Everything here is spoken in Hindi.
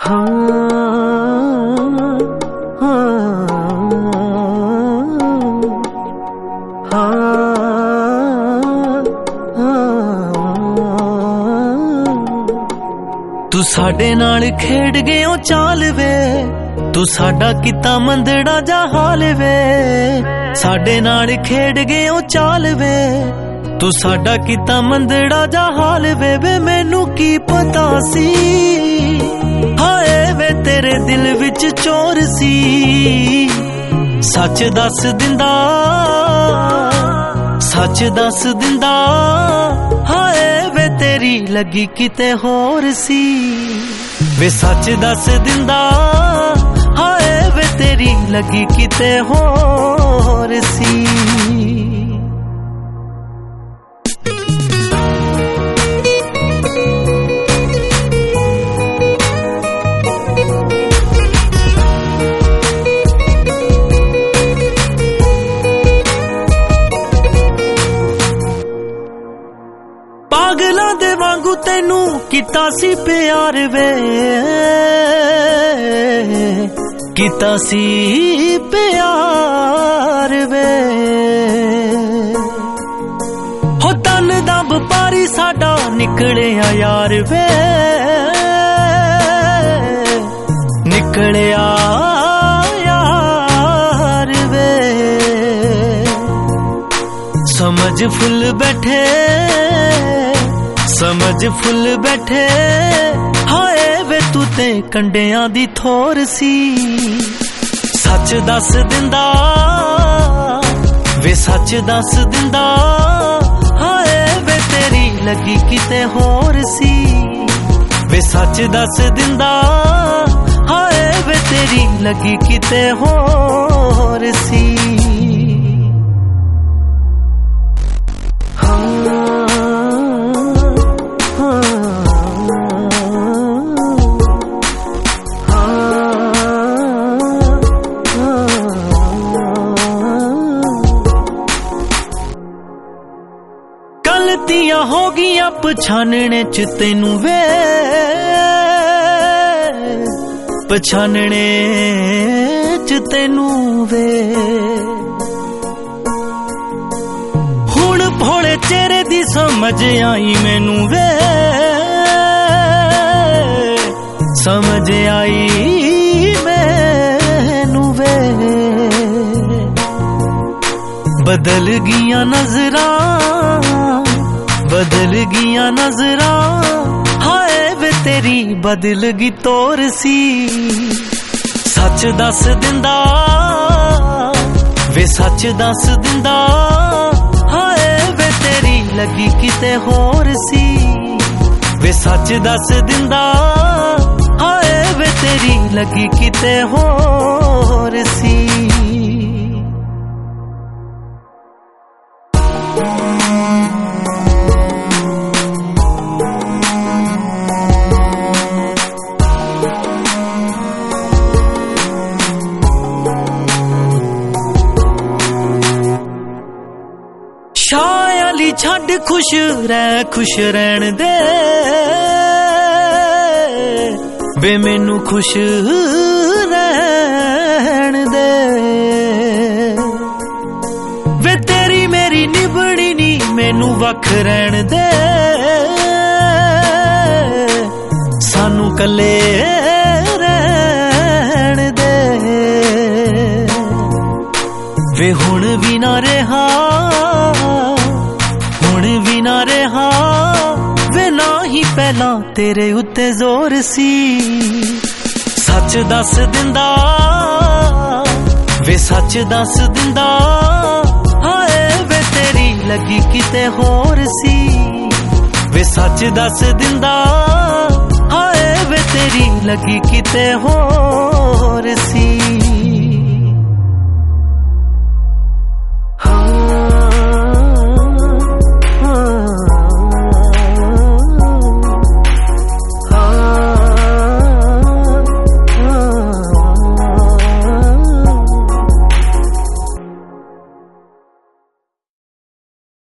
तू साडे नाल खेड गयो चाल वे, तू साडा किता मंदड़ा जा हाल वे। साडे नाल खेड गयो चाल वे, तू साडा किता मंदड़ा जा हाल वे। वे मैनू की पता सी, हाय वे तेरे दिल विच चोर सी। सच दस दिंदा, सच दस दिंदा, हाय वे तेरी लगी किते होर सी। वे सच दस दिंदा, हाय वे तेरी लगी किते होर सी। पागलां दे वांगू तैनू किता सी प्यार वे, किता सी प्यार वे। हो तन दा व्यापारी साडा निकलिया यार वे, निकलिया यार वे। समझ फुल बैठे, समझ फुल बैठे, हाय वे तू ते कंडियां दी थोर सी। सच दस दिंदा, वे सच दस दिंदा, हाय वे तेरी लगी किते होर सी। वे सच दस दिंदा, हाय वे तेरी लगी किते होर सी। गलतियां हो गियां पछानने च तैनू वे, पछानने च तैनू वे। हुण भोले चेहरे दी समझ आई मैनू वे, समझ आई मैनू वे। बदल गियां नजरां, बदल गियां नजरां, हाय वे तेरी बदल गी तोर सी। सच दस दिंदा, वे सच दस दिंदा, हाय वे तेरी लगी किते होर सी। वे सच दस दिंदा, हाय वे तेरी लगी किते होर सी। शायली छड़ खुश रह, खुश रहन दे, वे मैनू खुश रहन दे। वे तेरी मेरी निभनी नी मैनू वख रहन दे, सानू कले रहन दे। वे हुण भी ना रहा, हुण भी ना रहा, वे ना ही पहला तेरे उत्ते जोर सी। सच दस दिंदा, वे सच दस दिंदा, हाय वे तेरी लगी किते होर सी। वे सच दस दिंदा, हाय वे तेरी लगी किते होर सी।